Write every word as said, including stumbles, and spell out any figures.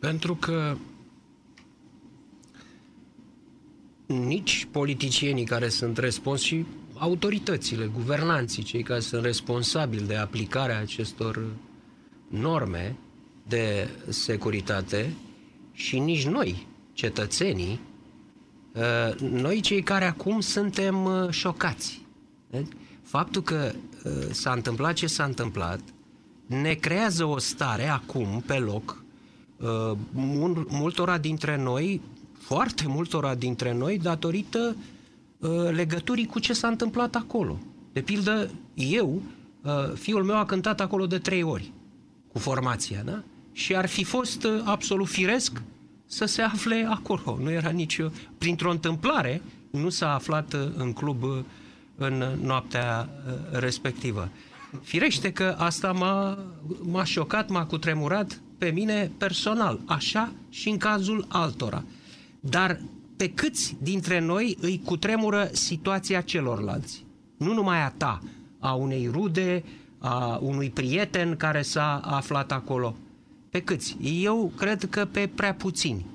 Pentru că nici politicienii care sunt responsabili și autoritățile, guvernanții, cei care sunt responsabili de aplicarea acestor norme de securitate, și nici noi, cetățenii, noi cei care acum suntem șocați. Faptul că s-a întâmplat ce s-a întâmplat ne creează o stare acum, pe loc, multora dintre noi, foarte multora dintre noi, datorită legăturii cu ce s-a întâmplat acolo. De pildă, eu, fiul meu a cântat acolo de trei ori cu formația, da? Și ar fi fost absolut firesc să se afle acolo. Nu era nici... Printr-o întâmplare, nu s-a aflat în club în noaptea respectivă. Firește că asta m-a, m-a șocat, m-a cutremurat pe mine personal, așa și în cazul altora. Dar pe câți dintre noi îi cutremură situația celorlalți? Nu numai a ta, a unei rude, a unui prieten care s-a aflat acolo. Pe câți? Eu cred că pe prea puțini.